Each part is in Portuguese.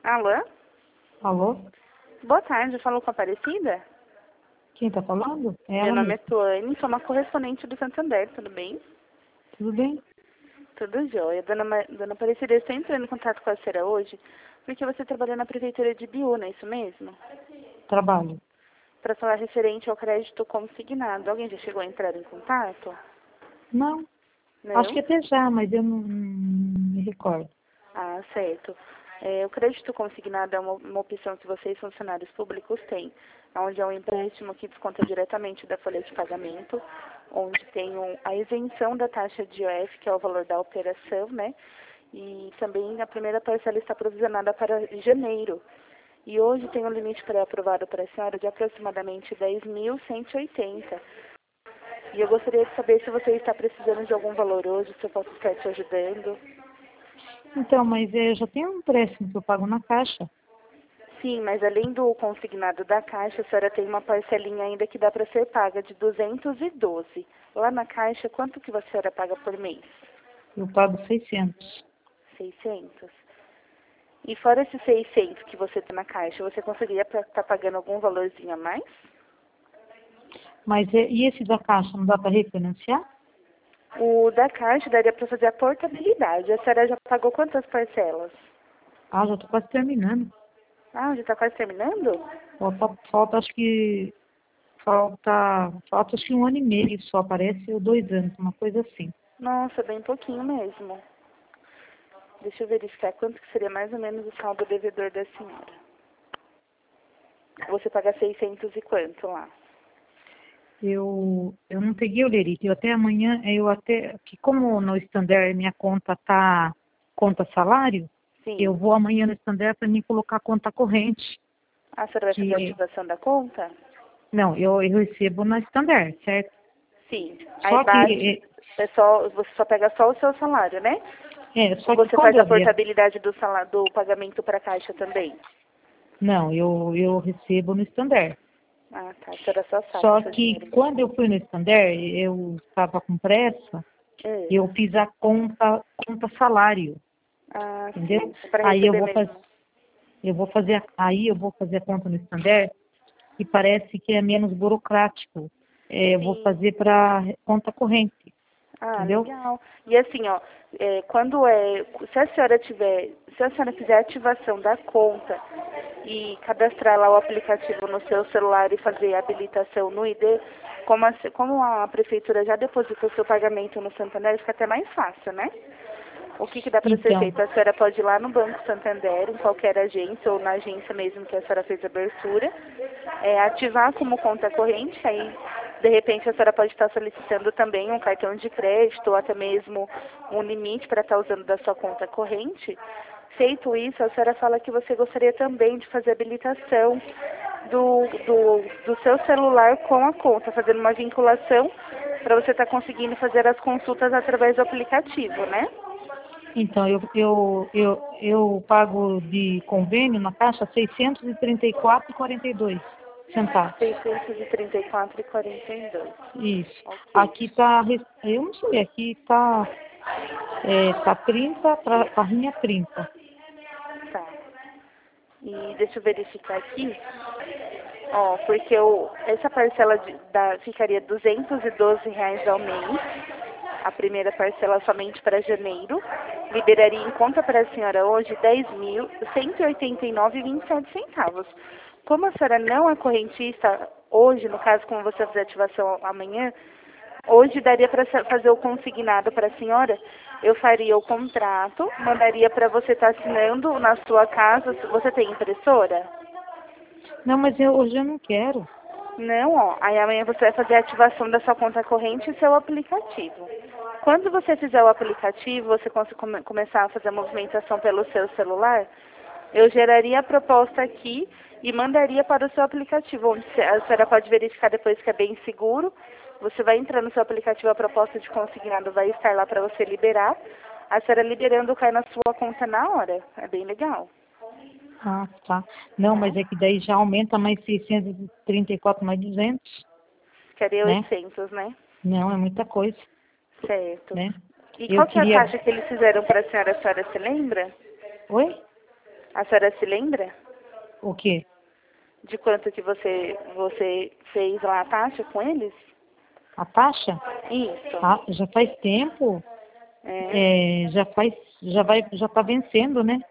Alô? Alô? Boa tarde, falou com a Aparecida? Quem tá falando? É Meu ela nome é mesmo. Tuane, sou uma correspondente do Santander, tudo bem? Tudo bem? Tudo jóia. Dona Aparecida, eu estou entrando em contato com a senhora hoje porque você trabalhou na prefeitura de Biúna, é isso mesmo? Trabalho. Para falar referente ao crédito consignado. Alguém já chegou a entrar em contato? Não. Acho Não? que até já, mas eu não me recordo. Ah, certo. O crédito consignado é uma opção que vocês, funcionários públicos, têm, onde é um empréstimo que desconta diretamente da folha de pagamento, onde tem a isenção da taxa de IOF, que é o valor da operação, né? E também a primeira parcela está provisionada para janeiro. E hoje tem um limite pré-aprovado para a senhora de aproximadamente 10.180. E eu gostaria de saber se você está precisando de algum valor hoje, se eu posso estar te ajudando. Então, mas eu já tenho um empréstimo que eu pago na Caixa. Sim, mas além do consignado da Caixa, a senhora tem uma parcelinha ainda que dá para ser paga de 212. Lá na Caixa, quanto que a senhora paga por mês? Eu pago 600. 600. E fora esses 600 que você tem na Caixa, você conseguiria estar pagando algum valorzinho a mais? Mas e esse da Caixa não dá para refinanciar? O da Caixa daria para fazer a portabilidade. A senhora já pagou quantas parcelas? Ah, já tô quase terminando. Ah, já está quase terminando? Falta acho que falta acho que 1 ano e meio só, parece, ou 2 anos, uma coisa assim. Nossa, bem pouquinho mesmo. Deixa eu verificar quanto que seria mais ou menos o saldo devedor da senhora. Você paga 600 e quanto lá? Eu não peguei o lerite. Eu até amanhã, que como no Standard minha conta tá conta salário, eu Sim. vou amanhã no Standard para mim colocar a conta corrente. A senhora vai fazer a Que, ativação da conta? não, eu recebo na Standard, certo? Sim. Aí Só bate, que, você só pega só o seu salário, né? Ou só que você quando faz eu a abrir, portabilidade do salário, do pagamento para a Caixa também? não, eu recebo no Standard. Ah, tá. A senhora só saca Só seu que dinheiro. quando eu fui no Standard, eu estava com pressa, É. eu fiz a conta salário, Ah, entendeu? sim. É para Aí receber mesmo. eu vou fazer a conta no Standard que parece que é menos burocrático. Eu vou Sim. fazer para conta corrente, Ah, entendeu? legal. E assim, ó, se a senhora fizer a ativação da conta e cadastrar lá o aplicativo no seu celular e fazer a habilitação no ID, como a prefeitura já depositou seu pagamento no Santander, fica até mais fácil, né? O que dá para ser Então, feito? A senhora pode ir lá no Banco Santander, em qualquer agência ou na agência mesmo que a senhora fez a abertura, ativar como conta corrente, aí de repente a senhora pode estar solicitando também um cartão de crédito ou até mesmo um limite para estar usando da sua conta corrente. Feito isso, a senhora fala que você gostaria também de fazer a habilitação do seu celular com a conta, fazendo uma vinculação para você estar conseguindo fazer as consultas através do aplicativo, né? então eu pago de convênio na Caixa 634,42 centavos. 634,42. Isso. Ok, Aqui tá, eu não sei, aqui tá 30, barrinha 30. tá. E deixa eu verificar aqui. Ó, porque essa parcela ficaria R$ 212 ao mês. A primeira parcela somente para janeiro. Liberaria em conta para a senhora hoje 10.189,27 centavos. Como a senhora não é correntista hoje, no caso, como você fizer ativação amanhã, hoje daria para fazer o consignado para a senhora. Eu faria o contrato, mandaria para você estar assinando na sua casa. Você tem impressora? Não, mas hoje eu não quero. Não, ó. Aí amanhã você vai fazer a ativação da sua conta corrente e seu aplicativo. Quando você fizer o aplicativo, você começar a fazer a movimentação pelo seu celular, eu geraria a proposta aqui e mandaria para o seu aplicativo, onde a senhora pode verificar depois que é bem seguro. Você vai entrar no seu aplicativo, a proposta de consignado vai estar lá para você liberar. A senhora liberando cai na sua conta na hora. É bem legal. Ah, tá. Não, Tá? mas é que daí já aumenta mais 634, mais 200, Ficaria né? 800, né? Não, é muita coisa, Certo. né? E Eu qual que é a queria... taxa que eles fizeram para a senhora se lembra? Oi? A senhora se lembra O quê? de quanto que você fez lá a taxa com eles? A taxa? Isso. Ah, já faz tempo. É. Já tá vencendo, né?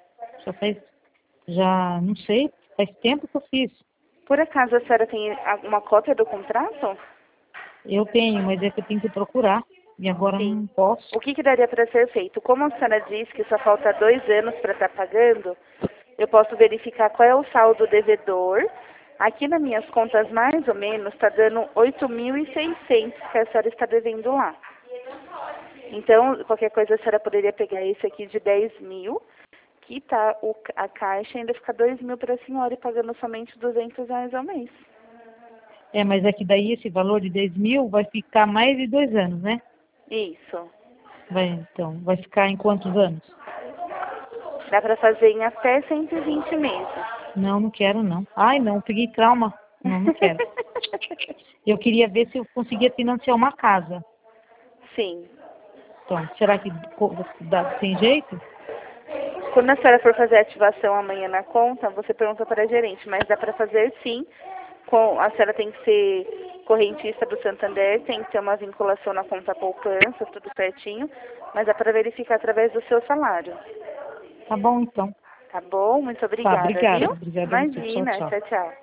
Não sei, faz tempo que eu fiz. Por acaso a senhora tem uma cópia do contrato? Eu tenho, mas é que eu tenho que procurar. E agora eu Sim. não posso. O que daria para ser feito? Como a senhora disse que só falta 2 anos para estar pagando, eu posso verificar qual é o saldo devedor. Aqui nas minhas contas, mais ou menos, está dando 8.600 que a senhora está devendo lá. Então, qualquer coisa a senhora poderia pegar esse aqui de 10 mil, que tá a caixa ainda fica 2 mil para a senhora e pagando somente R$ 200 ao mês. Mas é que daí esse valor de 10 mil vai ficar mais de 2 anos, né? Isso. Então, vai ficar em quantos anos? Dá para fazer em até 120 meses. Não, não quero não. Ai, não, peguei trauma. Não, não quero. Eu queria ver se eu conseguia financiar uma casa. Sim. Então, será que tem jeito? Quando a senhora for fazer a ativação amanhã na conta, você pergunta para a gerente, mas dá para fazer sim. A senhora tem que ser correntista do Santander, tem que ter uma vinculação na conta poupança, tudo certinho, mas dá para verificar através do seu salário. Tá bom, então. Tá bom? Muito Tá, obrigada, obrigada. viu? Obrigada a você. Tchau, Imagina. tchau. Tchau, tchau.